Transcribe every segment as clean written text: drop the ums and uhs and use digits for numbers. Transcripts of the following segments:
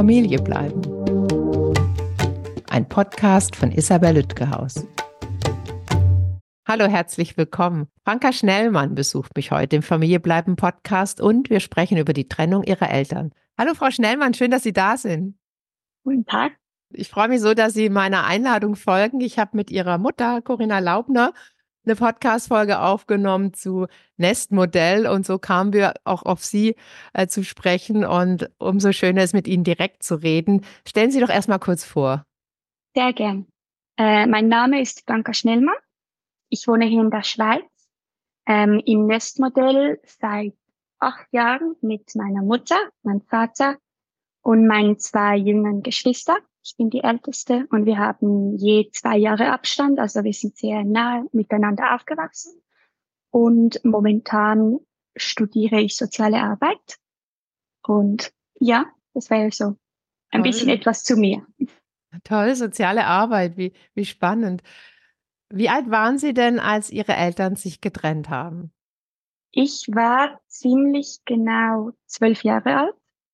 Familie bleiben. Ein Podcast von Isabel Lütgehaus. Hallo, herzlich willkommen. Franka Schnellmann besucht mich heute im Familie bleiben Podcast und wir sprechen über die Trennung ihrer Eltern. Hallo Frau Schnellmann, schön, dass Sie da sind. Guten Tag. Ich freue mich so, dass Sie meiner Einladung folgen. Ich habe mit Ihrer Mutter, Corinna Laubner, eine Podcast-Folge aufgenommen zu Nestmodell und so kamen wir auch auf Sie zu sprechen und umso schöner ist, mit Ihnen direkt zu reden. Stellen Sie doch erstmal kurz vor. Sehr gern. Mein Name ist Franka Schnellmann. Ich wohne hier in der Schweiz, im Nestmodell seit 8 Jahren mit meiner Mutter, meinem Vater und meinen 2 jüngeren Geschwistern. Ich bin die Älteste und wir haben je 2 Jahre Abstand, also wir sind sehr nahe miteinander aufgewachsen. Und momentan studiere ich soziale Arbeit. Und ja, das wäre so ein bisschen etwas zu mir. Toll, soziale Arbeit, wie spannend. Wie alt waren Sie denn, als Ihre Eltern sich getrennt haben? Ich war ziemlich genau 12 Jahre alt.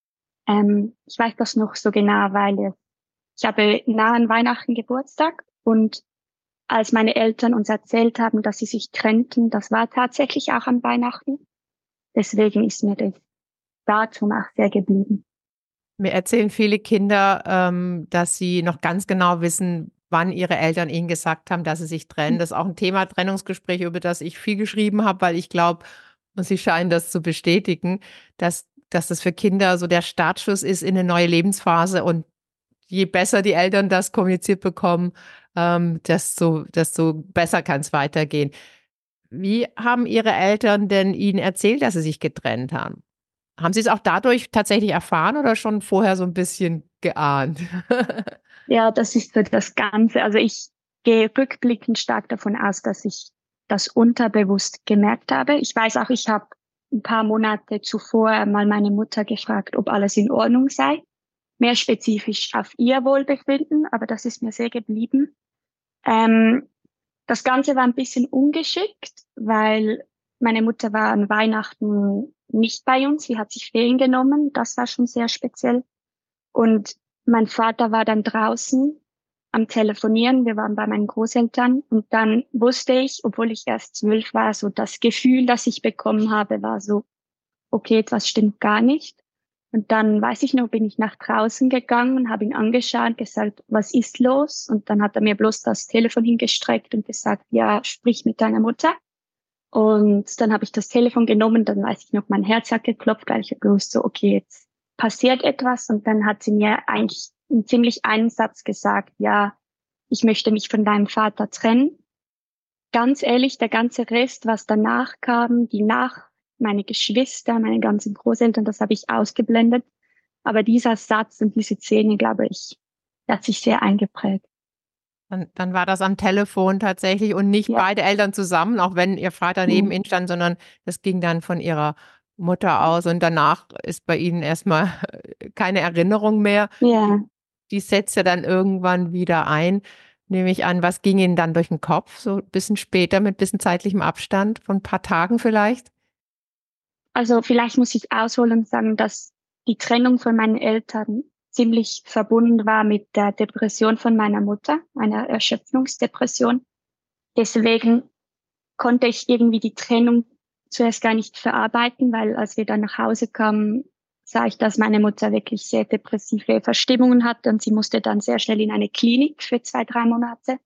Ich weiß das noch so genau, weil ich habe nah an Weihnachten Geburtstag und als meine Eltern uns erzählt haben, dass sie sich trennten, das war tatsächlich auch an Weihnachten. Deswegen ist mir das Datum auch sehr geblieben. Mir erzählen viele Kinder, dass sie noch ganz genau wissen, wann ihre Eltern ihnen gesagt haben, dass sie sich trennen. Das ist auch ein Thema Trennungsgespräch, über das ich viel geschrieben habe, weil ich glaube, und Sie scheinen das zu bestätigen, dass das für Kinder so der Startschuss ist in eine neue Lebensphase und je besser die Eltern das kommuniziert bekommen, desto besser kann es weitergehen. Wie haben Ihre Eltern denn Ihnen erzählt, dass sie sich getrennt haben? Haben Sie es auch dadurch tatsächlich erfahren oder schon vorher so ein bisschen geahnt? Ja, das ist so das Ganze. Also ich gehe rückblickend stark davon aus, dass ich das unterbewusst gemerkt habe. Ich weiß auch, ich habe ein paar Monate zuvor mal meine Mutter gefragt, ob alles in Ordnung sei. Mehr spezifisch auf ihr Wohlbefinden, aber das ist mir sehr geblieben. Ähm, Das Ganze war ein bisschen ungeschickt, weil meine Mutter war an Weihnachten nicht bei uns. Sie hat sich Ferien genommen. Das war schon sehr speziell. Und mein Vater war dann draußen am Telefonieren. Wir waren bei meinen Großeltern. Und dann wusste ich, obwohl ich erst 12 war, so das Gefühl, das ich bekommen habe, war so, okay, etwas stimmt gar nicht. Und dann, weiß ich noch, bin ich nach draußen gegangen und habe ihn angeschaut, gesagt, was ist los? Und dann hat er mir bloß das Telefon hingestreckt und gesagt, ja, sprich mit deiner Mutter. Und dann habe ich das Telefon genommen, dann weiß ich noch, mein Herz hat geklopft, weil ich habe gewusst, so, okay, jetzt passiert etwas. Und dann hat sie mir eigentlich in ziemlich einen Satz gesagt, ja, ich möchte mich von deinem Vater trennen. Ganz ehrlich, der ganze Rest, was danach kam, meine Geschwister, meine ganzen Großeltern, das habe ich ausgeblendet. Aber dieser Satz und diese Szene, glaube ich, hat sich sehr eingeprägt. Dann war das am Telefon tatsächlich und nicht Ja, beide Eltern zusammen, auch wenn Ihr Vater neben Ihnen stand, sondern das ging dann von Ihrer Mutter aus und danach ist bei Ihnen erstmal keine Erinnerung mehr. ja. Die setzt ja dann irgendwann wieder ein, nehme ich an. Was ging Ihnen dann durch den Kopf, so ein bisschen später mit ein bisschen zeitlichem Abstand, von ein paar Tagen vielleicht? Also vielleicht muss ich ausholen und sagen, dass die Trennung von meinen Eltern ziemlich verbunden war mit der Depression von meiner Mutter, einer Erschöpfungsdepression. Deswegen konnte ich irgendwie die Trennung zuerst gar nicht verarbeiten, weil als wir dann nach Hause kamen, sah ich, dass meine Mutter wirklich sehr depressive Verstimmungen hatte und sie musste dann sehr schnell in eine Klinik für 2, 3 Monate.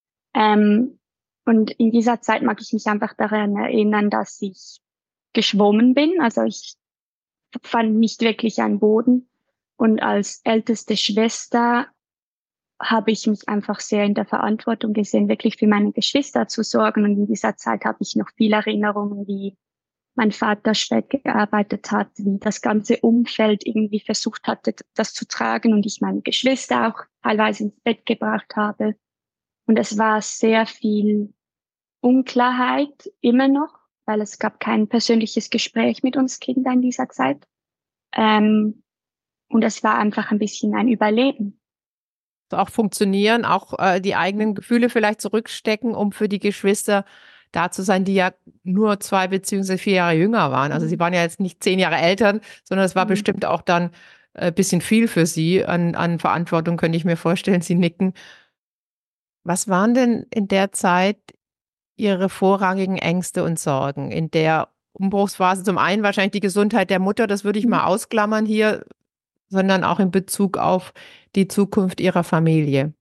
Ähm, und in dieser Zeit mag ich mich einfach daran erinnern, dass ich geschwommen bin. Also ich fand nicht wirklich einen Boden. Und als älteste Schwester habe ich mich einfach sehr in der Verantwortung gesehen, wirklich für meine Geschwister zu sorgen. Und in dieser Zeit habe ich noch viele Erinnerungen, wie mein Vater schwer gearbeitet hat, wie das ganze Umfeld irgendwie versucht hatte, das zu tragen und ich meine Geschwister auch teilweise ins Bett gebracht habe. Und es war sehr viel Unklarheit immer noch, weil es gab kein persönliches Gespräch mit uns Kindern in dieser Zeit. Ähm, und es war einfach ein bisschen ein Überleben. Auch funktionieren, auch die eigenen Gefühle vielleicht zurückstecken, um für die Geschwister da zu sein, die ja nur 2 beziehungsweise 4 Jahre jünger waren. Also sie waren ja jetzt nicht 10 Jahre Eltern, sondern es war bestimmt auch dann ein bisschen viel für Sie an Verantwortung, könnte ich mir vorstellen. Sie nicken. Was waren denn in der Zeit Ihre vorrangigen Ängste und Sorgen in der Umbruchsphase? Zum einen wahrscheinlich die Gesundheit der Mutter, das würde ich mal ausklammern hier, sondern auch in Bezug auf die Zukunft Ihrer Familie.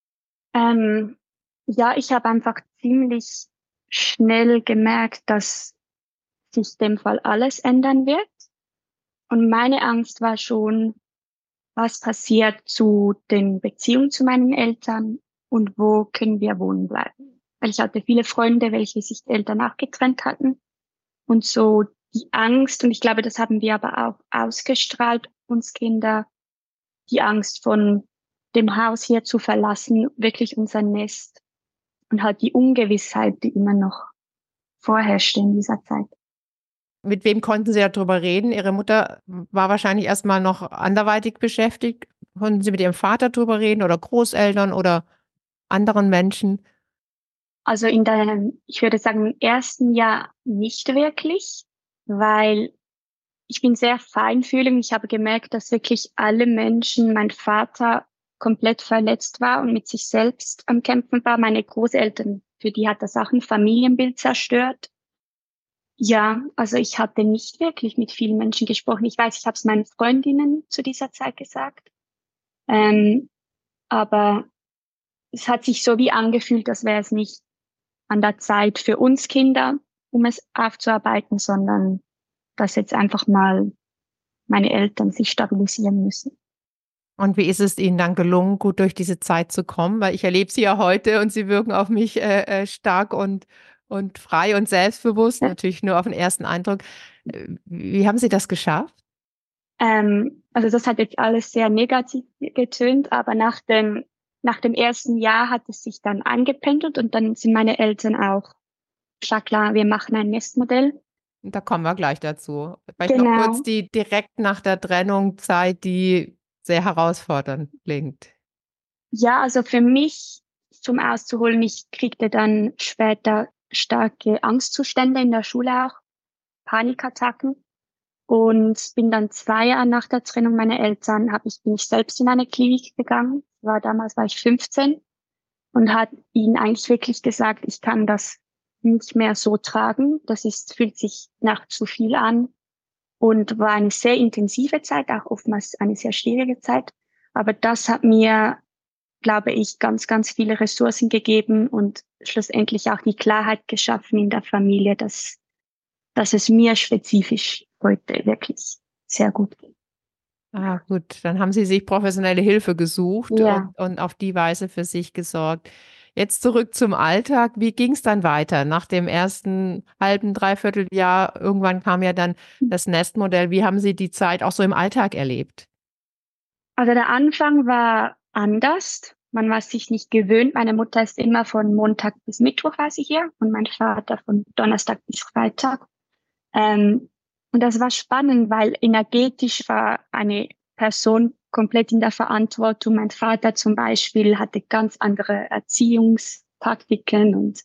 Ähm, ja, ich habe einfach ziemlich schnell gemerkt, dass sich in dem Fall alles ändern wird. Und meine Angst war schon, was passiert zu den Beziehungen zu meinen Eltern und wo können wir wohnen bleiben. Weil ich hatte viele Freunde, welche sich die Eltern auch getrennt hatten. Und so die Angst, und ich glaube, das haben wir aber auch ausgestrahlt, uns Kinder, die Angst von dem Haus hier zu verlassen, wirklich unser Nest und halt die Ungewissheit, die immer noch vorherrschte in dieser Zeit. Mit wem konnten Sie darüber reden? Ihre Mutter war wahrscheinlich erstmal noch anderweitig beschäftigt. Konnten Sie mit Ihrem Vater darüber reden oder Großeltern oder anderen Menschen? Also ich würde sagen, im ersten Jahr nicht wirklich, weil ich bin sehr feinfühlig. Ich habe gemerkt, dass wirklich alle Menschen, mein Vater komplett verletzt war und mit sich selbst am Kämpfen war. Meine Großeltern, für die hat das auch ein Familienbild zerstört. Ja, also ich hatte nicht wirklich mit vielen Menschen gesprochen. Ich weiß, ich habe es meinen Freundinnen zu dieser Zeit gesagt. Ähm, aber es hat sich so wie angefühlt, als wäre es nicht an der Zeit für uns Kinder, um es aufzuarbeiten, sondern dass jetzt einfach mal meine Eltern sich stabilisieren müssen. Und wie ist es Ihnen dann gelungen, gut durch diese Zeit zu kommen? Weil ich erlebe Sie ja heute und Sie wirken auf mich stark und frei und selbstbewusst, Ja. natürlich nur auf den ersten Eindruck. Wie haben Sie das geschafft? Also das hat jetzt alles sehr negativ getönt, aber nach dem ersten Jahr hat es sich dann angependelt und dann sind meine Eltern auch, klar, klar, wir machen ein Nestmodell. Da kommen wir gleich dazu. Vielleicht noch kurz Genau. die direkt nach der Trennung Zeit, die sehr herausfordernd klingt. Ja, also für mich zum Auszuholen, ich kriegte dann später starke Angstzustände in der Schule auch, Panikattacken und bin dann 2 Jahre nach der Trennung meiner Eltern, bin ich selbst in eine Klinik gegangen. Damals war ich 15 und hat ihnen eigentlich wirklich gesagt, ich kann das nicht mehr so tragen. Fühlt sich nach zu viel an und war eine sehr intensive Zeit, auch oftmals eine sehr schwierige Zeit. Aber das hat mir, glaube ich, ganz, ganz viele Ressourcen gegeben und schlussendlich auch die Klarheit geschaffen in der Familie, dass es mir spezifisch heute wirklich sehr gut geht. Ah, gut, dann haben Sie sich professionelle Hilfe gesucht Ja, und auf die Weise für sich gesorgt. Jetzt zurück zum Alltag. Wie ging es dann weiter? Nach dem ersten halben, dreiviertel Jahr, irgendwann kam ja dann das Nestmodell. Wie haben Sie die Zeit auch so im Alltag erlebt? also der Anfang war anders. Man war sich nicht gewöhnt. Meine Mutter ist immer von Montag bis Mittwoch war sie hier und mein Vater von Donnerstag bis Freitag. Ähm, und das war spannend, weil energetisch war eine Person komplett in der Verantwortung. Mein Vater zum Beispiel hatte ganz andere Erziehungstaktiken und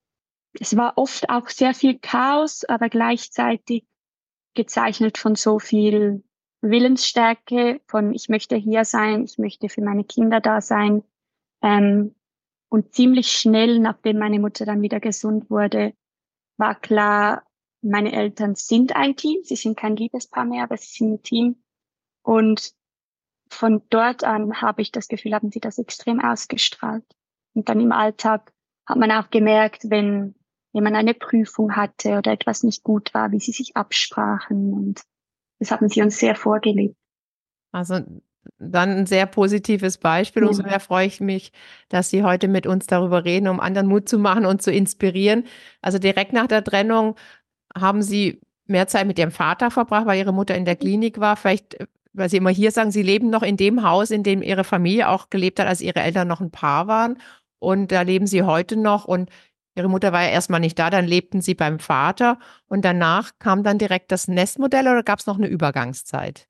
es war oft auch sehr viel Chaos, aber gleichzeitig gezeichnet von so viel Willensstärke, von ich möchte hier sein, ich möchte für meine Kinder da sein. Ähm, und ziemlich schnell, nachdem meine Mutter dann wieder gesund wurde, war klar, meine Eltern sind ein Team. Sie sind kein Liebespaar mehr, aber sie sind ein Team. Und von dort an habe ich das Gefühl, haben sie das extrem ausgestrahlt. Und dann im Alltag hat man auch gemerkt, wenn jemand eine Prüfung hatte oder etwas nicht gut war, wie sie sich absprachen. Und das haben sie uns sehr vorgelebt. Also dann ein sehr positives Beispiel. Umso Ja. mehr freue ich mich, dass Sie heute mit uns darüber reden, um anderen Mut zu machen und zu inspirieren. Also direkt nach der Trennung haben Sie mehr Zeit mit Ihrem Vater verbracht, weil Ihre Mutter in der Klinik war. Vielleicht, weil Sie immer hier sagen, Sie leben noch in dem Haus, in dem Ihre Familie auch gelebt hat, als Ihre Eltern noch ein Paar waren. Und da leben Sie heute noch. Und Ihre Mutter war ja erstmal nicht da, dann lebten Sie beim Vater. Und danach kam dann direkt das Nestmodell oder gab es noch eine Übergangszeit?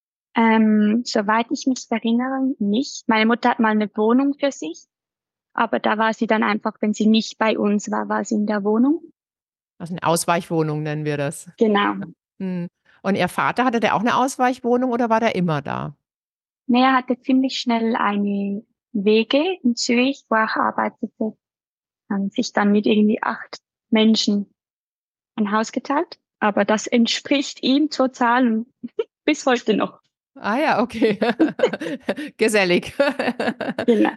Soweit ich mich erinnere, nicht. Meine Mutter hat mal eine Wohnung für sich, aber da war sie dann einfach, wenn sie nicht bei uns war, war sie in der Wohnung. Also eine Ausweichwohnung nennen wir das. Genau. Hm. Und Ihr Vater, hatte der auch eine Ausweichwohnung oder war der immer da? Nee, er hatte ziemlich schnell eine WG in Zürich, wo er arbeitete, sich dann mit irgendwie 8 Menschen ein Haus geteilt. Aber das entspricht ihm total und bis heute noch. Ah ja, okay. Gesellig. Genau.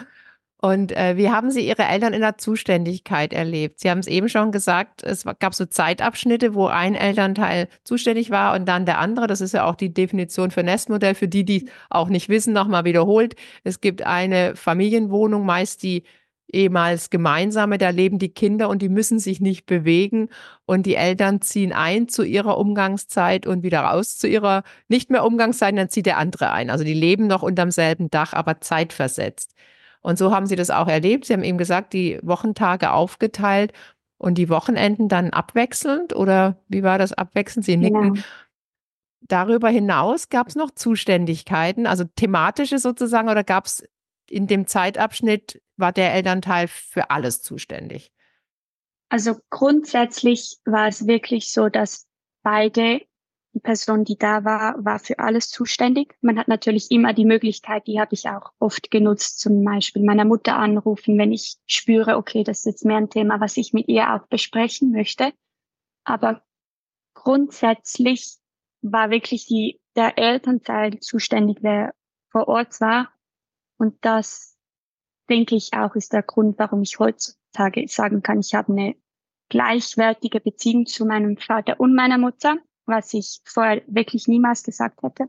Und wie haben Sie Ihre Eltern in der Zuständigkeit erlebt? Sie haben es eben schon gesagt, gab so Zeitabschnitte, wo ein Elternteil zuständig war und dann der andere. Das ist ja auch die Definition für Nestmodell. Für die, die auch nicht wissen, nochmal wiederholt. Es gibt eine Familienwohnung, meist die ehemals gemeinsame, da leben die Kinder und die müssen sich nicht bewegen und die Eltern ziehen ein zu ihrer Umgangszeit und wieder raus zu ihrer nicht mehr Umgangszeit, dann zieht der andere ein. Also die leben noch unterm selben Dach, aber zeitversetzt. Und so haben Sie das auch erlebt. Sie haben eben gesagt, die Wochentage aufgeteilt und die Wochenenden dann abwechselnd oder wie war das abwechselnd? Sie nicken. Genau. Darüber hinaus gab es noch Zuständigkeiten, also thematische sozusagen, oder gab es in dem Zeitabschnitt, war der Elternteil für alles zuständig? Also grundsätzlich war es wirklich so, dass beide, die Person, die da war, war für alles zuständig. Man hat natürlich immer die Möglichkeit, die habe ich auch oft genutzt, zum Beispiel meiner Mutter anrufen, wenn ich spüre, okay, das ist jetzt mehr ein Thema, was ich mit ihr auch besprechen möchte. Aber grundsätzlich war wirklich der Elternteil zuständig, der vor Ort war. Und das, denke ich, auch ist der Grund, warum ich heutzutage sagen kann, ich habe eine gleichwertige Beziehung zu meinem Vater und meiner Mutter, was ich vorher wirklich niemals gesagt hätte.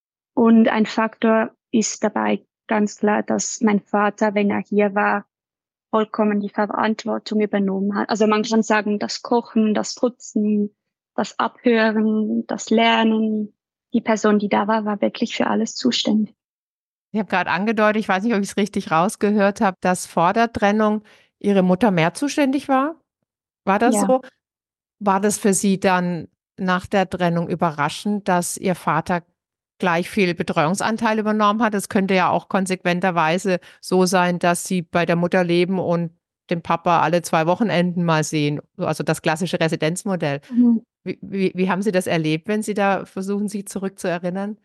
Und ein Faktor ist dabei ganz klar, dass mein Vater, wenn er hier war, vollkommen die Verantwortung übernommen hat. Also man kann sagen, das Kochen, das Putzen, das Abhören, das Lernen. Die Person, die da war, war wirklich für alles zuständig. Ich habe gerade angedeutet, ich weiß nicht, ob ich es richtig rausgehört habe, dass vor der Trennung Ihre Mutter mehr zuständig war. War das Ja. so? War das für Sie dann nach der Trennung überraschend, dass Ihr Vater gleich viel Betreuungsanteil übernommen hat? Es könnte ja auch konsequenterweise so sein, dass Sie bei der Mutter leben und den Papa alle 2 Wochenenden mal sehen. Also das klassische Residenzmodell. Mhm. Wie haben Sie das erlebt, wenn Sie da versuchen, sich zurückzuerinnern?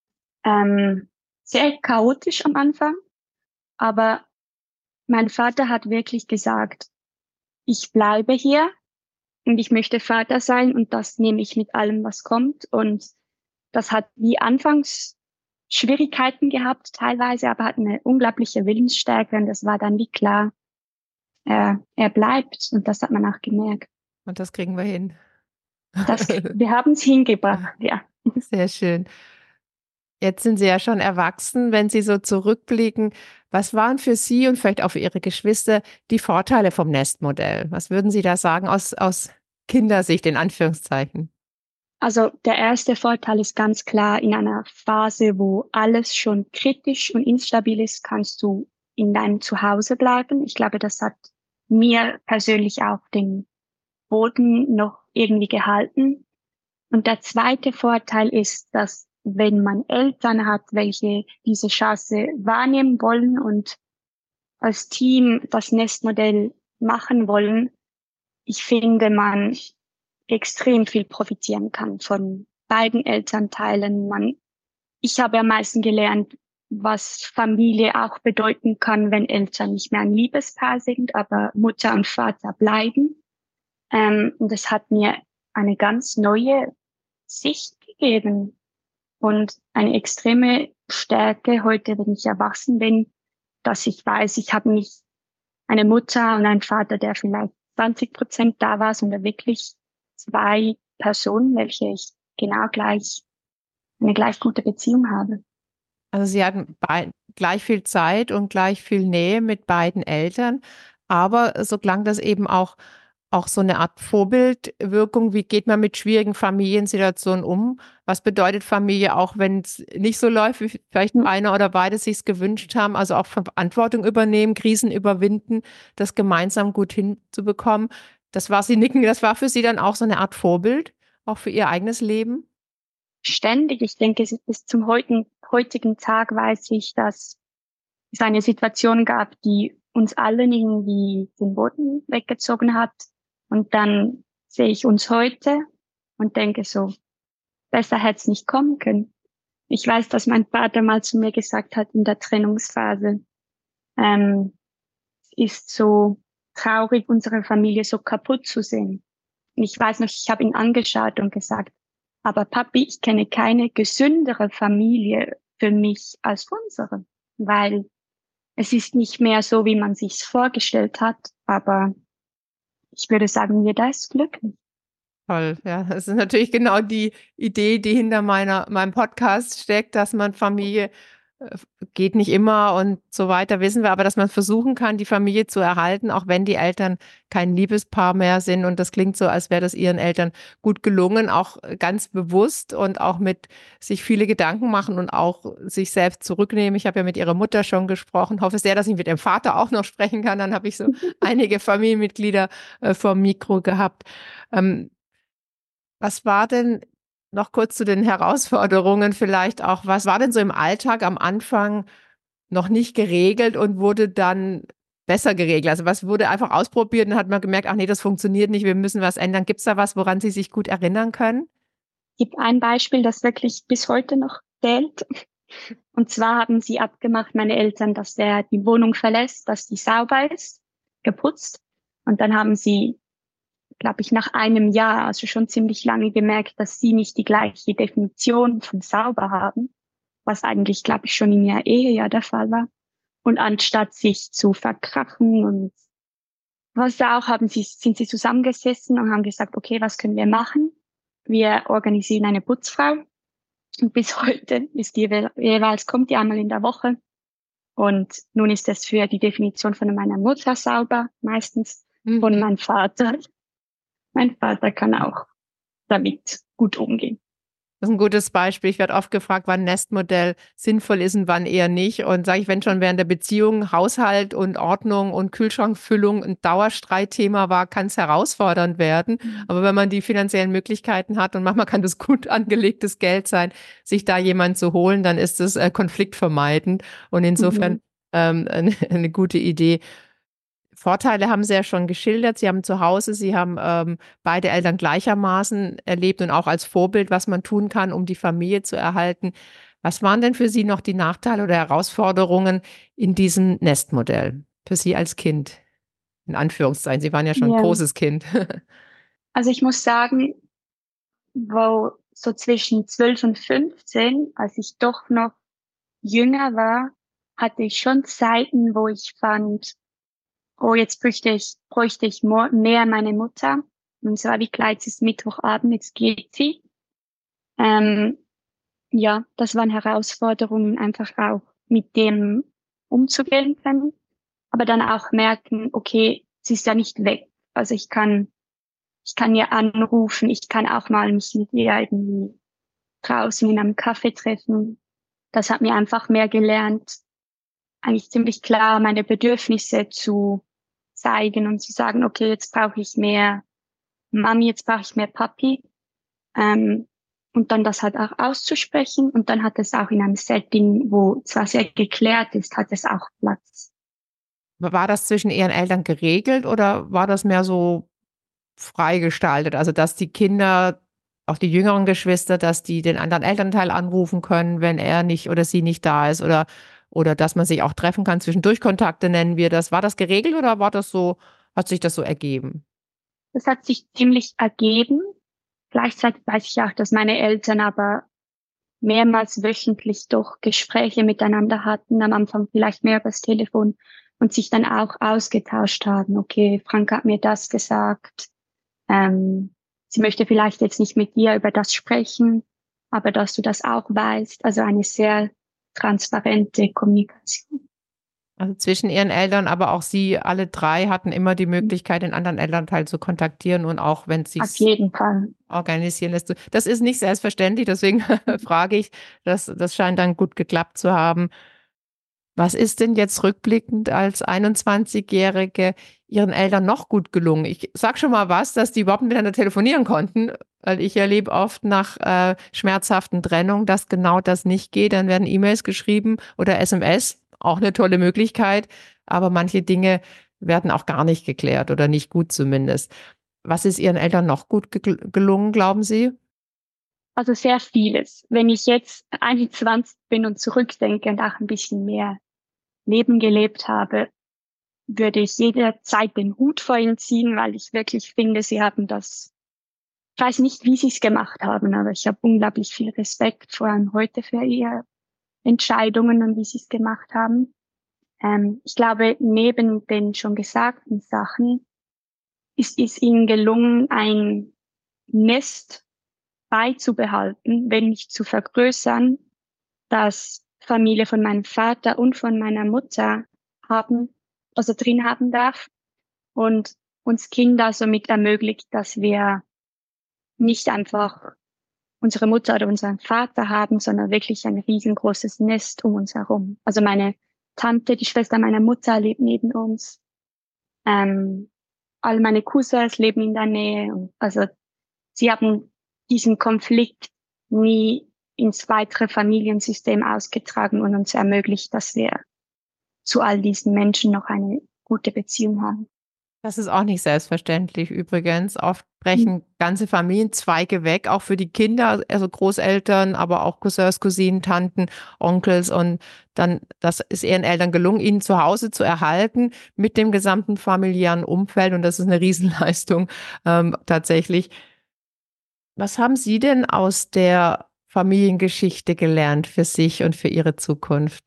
Ähm, Sehr chaotisch am Anfang, aber mein Vater hat wirklich gesagt, ich bleibe hier und ich möchte Vater sein und das nehme ich mit allem, was kommt. Und das hat wie anfangs Schwierigkeiten gehabt, teilweise, aber hat eine unglaubliche Willensstärke und das war dann wie klar, er bleibt und das hat man auch gemerkt. Und das kriegen wir hin. Wir haben es hingebracht, ja. Sehr schön. Jetzt sind Sie ja schon erwachsen. Wenn Sie so zurückblicken, was waren für Sie und vielleicht auch für Ihre Geschwister die Vorteile vom Nestmodell? Was würden Sie da sagen aus Kindersicht in Anführungszeichen? Also der erste Vorteil ist ganz klar, in einer Phase, wo alles schon kritisch und instabil ist, kannst du in deinem Zuhause bleiben. Ich glaube, das hat mir persönlich auch den Boden noch irgendwie gehalten. Und der zweite Vorteil ist, dass wenn man Eltern hat, welche diese Chance wahrnehmen wollen und als Team das Nestmodell machen wollen, ich finde, man extrem viel profitieren kann von beiden Elternteilen. Ich habe am meisten gelernt, was Familie auch bedeuten kann, wenn Eltern nicht mehr ein Liebespaar sind, aber Mutter und Vater bleiben. Und das hat mir eine ganz neue Sicht gegeben und eine extreme Stärke heute, wenn ich erwachsen bin, dass ich weiß, ich habe nicht eine Mutter und einen Vater, der vielleicht 20% da war, sondern wirklich 2 Personen, welche ich genau eine gleich gute Beziehung habe. Also Sie hatten gleich viel Zeit und gleich viel Nähe mit beiden Eltern, aber so klang das eben auch so eine Art Vorbildwirkung. Wie geht man mit schwierigen Familiensituationen um? Was bedeutet Familie auch, wenn es nicht so läuft, wie vielleicht Hm. einer oder beide sich gewünscht haben? Also auch Verantwortung übernehmen, Krisen überwinden, das gemeinsam gut hinzubekommen. Das war Sie nicken, das war für Sie dann auch so eine Art Vorbild, auch für Ihr eigenes Leben? Ständig. Ich denke, bis zum heutigen Tag weiß ich, dass es eine Situation gab, die uns allen irgendwie den Boden weggezogen hat. Und dann sehe ich uns heute und denke so, besser hätte es nicht kommen können. Ich weiß, dass mein Vater mal zu mir gesagt hat in der Trennungsphase, es ist so traurig, unsere Familie so kaputt zu sehen. Und ich weiß noch, ich habe ihn angeschaut und gesagt, aber Papi, ich kenne keine gesündere Familie für mich als unsere, weil es ist nicht mehr so, wie man sich's vorgestellt hat, aber ich würde sagen, jeder ist glücklich. Toll, ja. Das ist natürlich genau die Idee, die hinter meinem Podcast steckt, dass man Familie äh, geht nicht immer und so weiter, wissen wir, aber dass man versuchen kann, die Familie zu erhalten, auch wenn die Eltern kein Liebespaar mehr sind. Und das klingt so, als wäre das ihren Eltern gut gelungen, auch ganz bewusst und auch mit sich viele Gedanken machen und auch sich selbst zurücknehmen. Ich habe ja mit ihrer Mutter schon gesprochen, hoffe sehr, dass ich mit dem Vater auch noch sprechen kann. Dann habe ich so einige Familienmitglieder vor dem Mikro gehabt. Was war denn noch kurz zu den Herausforderungen vielleicht auch, was war denn so im Alltag am Anfang noch nicht geregelt und wurde dann besser geregelt? Also was wurde einfach ausprobiert und hat man gemerkt, ach nee, das funktioniert nicht, wir müssen was ändern. Gibt es da was, woran Sie sich gut erinnern können? Gibt ein Beispiel, das wirklich bis heute noch zählt. Und zwar haben sie abgemacht, meine Eltern, dass der die Wohnung verlässt, dass die sauber ist, geputzt. Und dann haben sie, glaube ich, nach einem Jahr, also schon ziemlich lange gemerkt, dass sie nicht die gleiche Definition von sauber haben, was eigentlich, glaube ich, schon in ihrer Ehe ja der Fall war. Und anstatt sich zu verkrachen und was da auch sind sie zusammengesessen und haben gesagt, okay, was können wir machen? Wir organisieren eine Putzfrau. Und bis heute ist die jeweils kommt die einmal in der Woche. Und nun ist es für die Definition von meiner Mutter sauber, meistens von Mhm. meinem Vater. Mein Vater kann auch damit gut umgehen. Das ist ein gutes Beispiel. Ich werde oft gefragt, wann ein Nestmodell sinnvoll ist und wann eher nicht. Und sage ich, wenn schon während der Beziehung Haushalt und Ordnung und Kühlschrankfüllung ein Dauerstreitthema war, kann es herausfordernd werden. Aber wenn man die finanziellen Möglichkeiten hat und manchmal kann das gut angelegtes Geld sein, sich da jemand zu holen, dann ist es konfliktvermeidend und insofern Mhm. eine gute Idee. Vorteile haben Sie ja schon geschildert. Sie haben zu Hause, Sie haben beide Eltern gleichermaßen erlebt und auch als Vorbild, was man tun kann, um die Familie zu erhalten. Was waren denn für Sie noch die Nachteile oder Herausforderungen in diesem Nestmodell für Sie als Kind? In Anführungszeichen, Sie waren ja schon ein Ja, großes Kind. also ich muss sagen, wo so zwischen 12 und 15, als ich doch noch jünger war, hatte ich schon Zeiten, wo ich fand, oh, jetzt bräuchte ich mehr meine Mutter. Und zwar wie klar, jetzt ist Mittwochabend, jetzt geht sie. Ähm, ja, das waren Herausforderungen, einfach auch mit dem umzugehen können. Aber dann auch merken, okay, sie ist ja nicht weg. Also ich kann ihr anrufen, ich kann auch mal mich mit ihr irgendwie draußen in einem Café treffen. Das hat mir einfach mehr gelernt, eigentlich ziemlich klar meine Bedürfnisse zu zeigen und zu sagen, okay, jetzt brauche ich mehr Mami, jetzt brauche ich mehr Papi. Ähm, und dann das halt auch auszusprechen. Und dann hat es auch in einem Setting, wo zwar sehr geklärt ist, hat es auch Platz. War das zwischen Ihren Eltern geregelt oder war das mehr so freigestaltet? Also, dass die Kinder, auch die jüngeren Geschwister, dass die den anderen Elternteil anrufen können, wenn er nicht oder sie nicht da ist oder dass man sich auch treffen kann, zwischendurch Kontakte nennen wir das. War das geregelt oder war das so, hat sich das so ergeben? Das hat sich ziemlich ergeben. Gleichzeitig weiß ich auch, dass meine Eltern aber mehrmals wöchentlich doch Gespräche miteinander hatten, am Anfang vielleicht mehr übers Telefon und sich dann auch ausgetauscht haben. Okay, Frank hat mir das gesagt. Sie möchte vielleicht jetzt nicht mit dir über das sprechen, aber dass du das auch weißt. Also eine sehr transparente Kommunikation. Also zwischen ihren Eltern, aber auch sie, alle drei hatten immer die Möglichkeit, den anderen Elternteil zu kontaktieren und auch wenn es Auf sich jeden Fall. organisieren lässt. Das ist nicht selbstverständlich, deswegen frage ich, das scheint dann gut geklappt zu haben. Was ist denn jetzt rückblickend als 21-Jährige Ihren Eltern noch gut gelungen? Ich sage schon mal was, dass die überhaupt miteinander telefonieren konnten, weil ich erlebe oft nach schmerzhaften Trennungen, dass genau das nicht geht. Dann werden E-Mails geschrieben oder SMS, auch eine tolle Möglichkeit, aber manche Dinge werden auch gar nicht geklärt oder nicht gut zumindest. Was ist Ihren Eltern noch gut gelungen, glauben Sie? Also sehr vieles. Wenn ich jetzt 21 bin und zurückdenke und auch ein bisschen mehr Leben gelebt habe, würde ich jederzeit den Hut vor ihnen ziehen, weil ich wirklich finde, sie haben das, ich weiß nicht, wie sie es gemacht haben, aber ich habe unglaublich viel Respekt, vor allem heute, für ihre Entscheidungen und wie sie es gemacht haben. Ich glaube, neben den schon gesagten Sachen ist ihnen gelungen, ein Nest beizubehalten, wenn nicht zu vergrößern, das Familie von meinem Vater und von meiner Mutter haben, also drin haben darf und uns Kinder somit ermöglicht, dass wir nicht einfach unsere Mutter oder unseren Vater haben, sondern wirklich ein riesengroßes Nest um uns herum. Also meine Tante, die Schwester meiner Mutter, lebt neben uns. Ähm, all meine Cousins leben in der Nähe. Und also sie haben diesen Konflikt nie ins weitere Familiensystem ausgetragen und uns ermöglicht, dass wir zu all diesen Menschen noch eine gute Beziehung haben. Das ist auch nicht selbstverständlich übrigens. Oft Mhm. brechen ganze Familienzweige weg, auch für die Kinder, also Großeltern, aber auch Cousins, Cousinen, Tanten, Onkels. Und dann, das ist ihren Eltern gelungen, ihnen zu Hause zu erhalten mit dem gesamten familiären Umfeld. Und das ist eine Riesenleistung, tatsächlich. Was haben Sie denn aus der Familiengeschichte gelernt für sich und für Ihre Zukunft?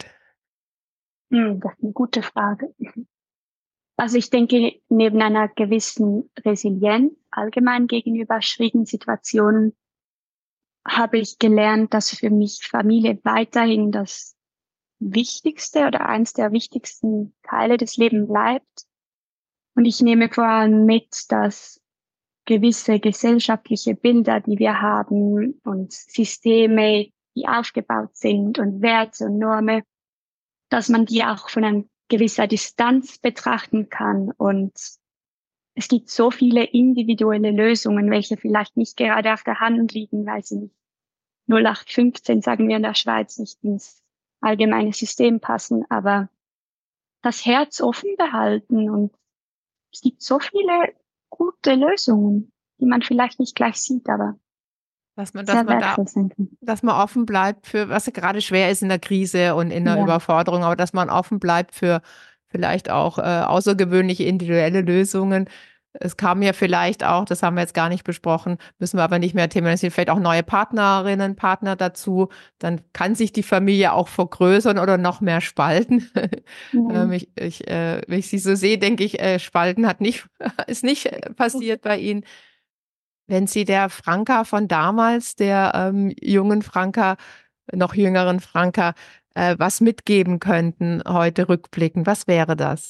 Das ist eine gute Frage. Also ich denke, neben einer gewissen Resilienz allgemein gegenüber schwierigen Situationen habe ich gelernt, dass für mich Familie weiterhin das wichtigste oder eins der wichtigsten Teile des Lebens bleibt. Und ich nehme vor allem mit, dass gewisse gesellschaftliche Bilder, die wir haben und Systeme, die aufgebaut sind und Werte und Normen, dass man die auch von einer gewisser Distanz betrachten kann. Und es gibt so viele individuelle Lösungen, welche vielleicht nicht gerade auf der Hand liegen, weil sie nicht 0815, sagen wir in der Schweiz, nicht ins allgemeine System passen, aber das Herz offen behalten und es gibt so viele gute Lösungen, die man vielleicht nicht gleich sieht, aber Dass sehr man da wertvoll sind. dass man offen bleibt für, was ja gerade schwer ist in der Krise und in der Ja. Überforderung, aber dass man offen bleibt für vielleicht auch außergewöhnliche individuelle Lösungen. Es kam ja vielleicht auch, das haben wir jetzt gar nicht besprochen, müssen wir aber nicht mehr thematisieren, vielleicht auch neue Partnerinnen, Partner dazu. Dann kann sich die Familie auch vergrößern oder noch mehr spalten. Ja. Wenn ich sie so sehe, denke ich, Spalten ist nicht passiert bei Ihnen. Wenn Sie der Franka von damals, der jungen Franka, noch jüngeren Franka, was mitgeben könnten heute rückblickend, was wäre das?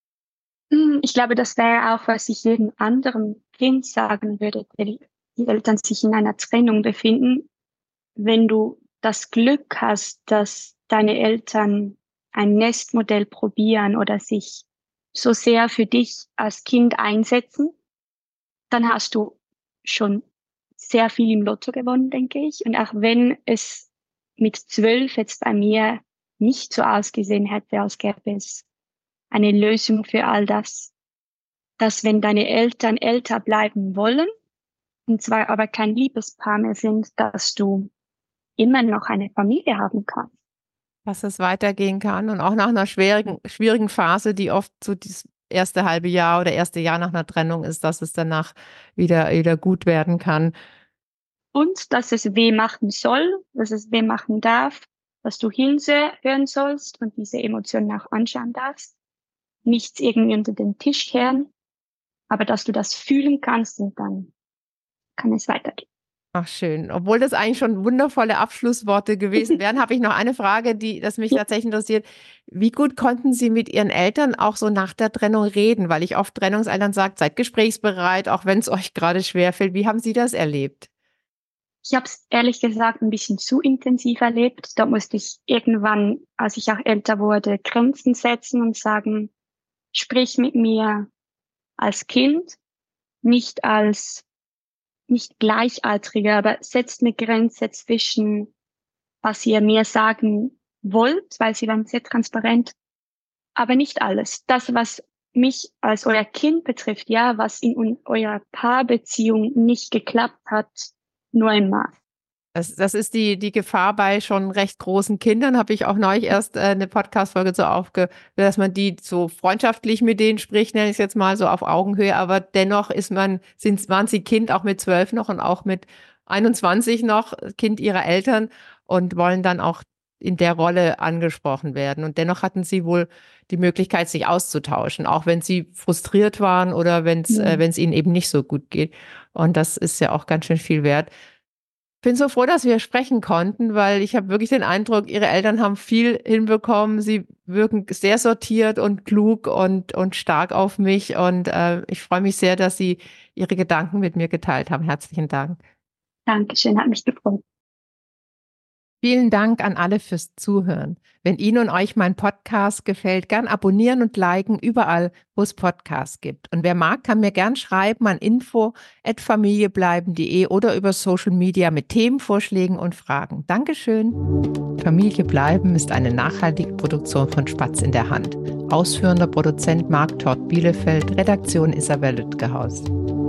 Ich glaube, das wäre auch, was ich jedem anderen Kind sagen würde, wenn die Eltern sich in einer Trennung befinden. Wenn du das Glück hast, dass deine Eltern ein Nestmodell probieren oder sich so sehr für dich als Kind einsetzen, dann hast du schon sehr viel im Lotto gewonnen, denke ich. Und auch wenn es mit 12 jetzt bei mir nicht so ausgesehen hätte, als gäbe es eine Lösung für all das, dass wenn deine Eltern älter bleiben wollen, und zwar aber kein Liebespaar mehr sind, dass du immer noch eine Familie haben kannst. Dass es weitergehen kann und auch nach einer schwierigen Phase, die oft so das erste halbe Jahr oder erste Jahr nach einer Trennung ist, dass es danach wieder gut werden kann. Und dass es weh machen soll, dass es weh machen darf, dass du Hilfe hören sollst und diese Emotionen auch anschauen darfst. Nichts irgendwie unter den Tisch kehren, aber dass du das fühlen kannst und dann kann es weitergehen. Ach schön. Obwohl das eigentlich schon wundervolle Abschlussworte gewesen wären, habe ich noch eine Frage, das mich Ja. tatsächlich interessiert. Wie gut konnten Sie mit Ihren Eltern auch so nach der Trennung reden? Weil ich oft Trennungseltern sage, seid gesprächsbereit, auch wenn es euch gerade schwerfällt. Wie haben Sie das erlebt? Ich habe es ehrlich gesagt ein bisschen zu intensiv erlebt. Da musste ich irgendwann, als ich auch älter wurde, Grenzen setzen und sagen, sprich mit mir als Kind, nicht als nicht Gleichaltrige, aber setzt eine Grenze zwischen, was ihr mir sagen wollt, weil sie waren sehr transparent, aber nicht alles. Das, was mich als euer Kind betrifft, ja, was in eurer Paarbeziehung nicht geklappt hat, nur im Maß. Das ist die Gefahr bei schon recht großen Kindern, habe ich auch neulich erst eine Podcast-Folge so dass man die so freundschaftlich mit denen spricht, nenne ich es jetzt mal so auf Augenhöhe, aber dennoch waren sie Kind auch mit 12 noch und auch mit 21 noch Kind ihrer Eltern und wollen dann auch in der Rolle angesprochen werden. Und dennoch hatten sie wohl die Möglichkeit, sich auszutauschen, auch wenn sie frustriert waren oder wenn es ihnen eben nicht so gut geht. Und das ist ja auch ganz schön viel wert. Bin so froh, dass wir sprechen konnten, weil ich habe wirklich den Eindruck, Ihre Eltern haben viel hinbekommen. Sie wirken sehr sortiert und klug und stark auf mich. Und ich freue mich sehr, dass Sie Ihre Gedanken mit mir geteilt haben. Herzlichen Dank. Dankeschön, hat mich gefreut. Vielen Dank an alle fürs Zuhören. Wenn Ihnen und euch mein Podcast gefällt, gern abonnieren und liken überall, wo es Podcasts gibt. Und wer mag, kann mir gern schreiben an info@familiebleiben.de oder über Social Media mit Themenvorschlägen und Fragen. Dankeschön. Familie bleiben ist eine nachhaltige Produktion von Spatz in der Hand. Ausführender Produzent Marc Todt Bielefeld, Redaktion Isabel Lütgehaus.